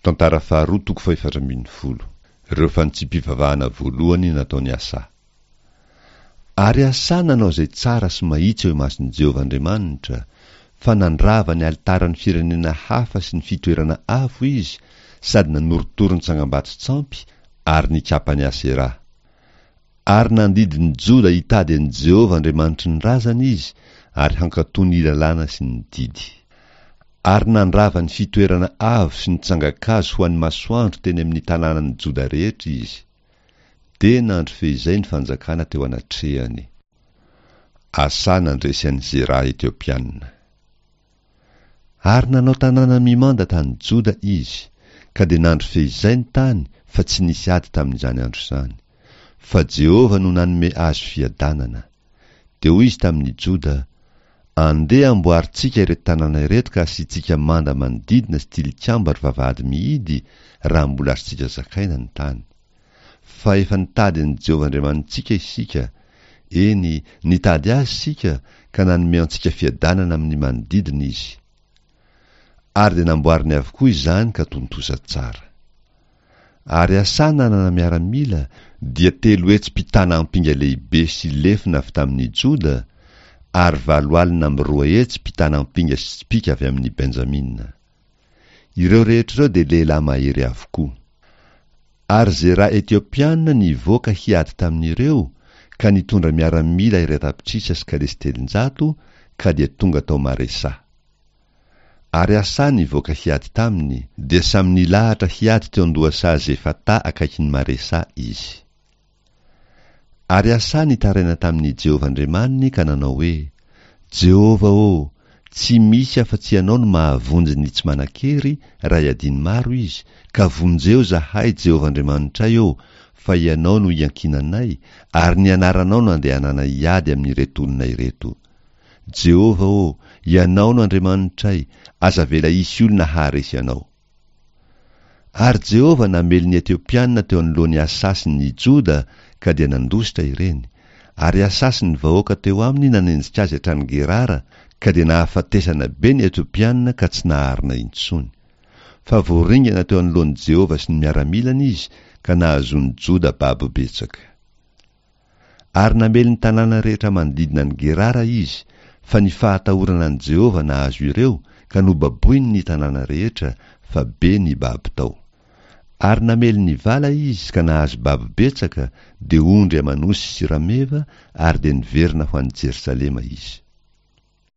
Tantara faharoa toko 710. Ireo fanitsym-pivavahana voalohany nataony Asa. Ary Asa nanao izay tsara sy mahitsy eo imason'i Jehovahandriamanitra, fa nandrava ny altaran'ny firenena hafa sy ny fitoerana avo izy, sady nanorotoro ny tsangambato tsampy ary nikapa ny Asera. Ary nandidiny Joda hitady an'i Jehovahandriamanitra ny razana izy, ary hankatoy ny lalàna sy ny didy. Ary nandrava ny fitoerana avo sy ny tsangakazo ho an'ny masoandro teny amin'ny tanànan'ny Joda rehetra izy. Dia nandro fehizay ny fanjakana teo anatrehany. Asa nandresy an'i Zera Etiopiana. Ary nanao tanàna mimanda tany Joda izy, ka dia nandro fehizay ny tany, fa tsy nisy ady tamin'izany andro izany. Fa Jehova no nanome azo fiadanana. Dia hoy izy tamin'ny Joda, andeha amboaritsika ireto tanàna ireto ka asitsika manda manodidina sy tilikambo ary vavahady mihidy raha mbola azontsika zakaina ny tany. Fa efa nitady an'i Jehovahandriamanitsika isika, eny nitady azy sika ka nanome antsika fiadanana amin'ny manodidina izy. Ary dia namboariny avokoa izany ka tontosa tsara. Ary Asa nanana miaramila dia 3 hetsy mpitana ampinga lehibe sy lefina avy tamin'ny Joda, ary 7 alina amby 2 hetsy mpitana ampinga sy tsipika avy amin'ny Benjamina. Ireo rehetra ireo dia lehilahy mahery avokoa. Ary Zera Etiopiana nivoaka hiady tamin'ireo, ka nitondra miaramila iray tapitrisa sy kalesy 300, ka dia tonga tao Maresa. Ary Asa nivoaka hiady taminy, dia samy nilahatra hiady teo Andohasa Zefata akaikin'ny Maresa izy. Ary Asa nitaraina tamin'ny Jehovahandriamaniny ka nanao hoe, Jehova ô, tsy misy afa-tsy ianao no mahavonjy ny tsy manan-kery raha iadiny maro izy, ka vonjeo zahay Jehovahandriamanitra eo, fa ianao no iankinanay, ary ny anaranao no andehanana hiady amin'ireto olona ireto. Jehova ô, ianao no Andriamanitray, aza vela isy olona haresy ianao. Ary Jehova namely ny Etiopiana teo anoloan'ny Asa sy ny Joda, ka dia nandositra ireny. Ary Asa sy ny vahoaka teo aminy nanenjika azy hatrany Gerara, ka dia nahafatesana be ny Etiopiana ka tsy naharina intsony. Fa voaringana teo anoloan'i Jehova sy ny miaramilana izy, ka nahazony Joda babo betsaka. Ary namely ny tanàna rehetra manodidina ny Gerara izy, fa ny fahatahorana ny Jehova nahazo ireo, ka nobaboiny ny tanàna rehetra, fa be ny babo tao. Ary namely ny vala izy, ka nahazo babo betsaka, dia ondry Amanosy sy Rameva, ary dia niverina ho an'i Jerusalema izy.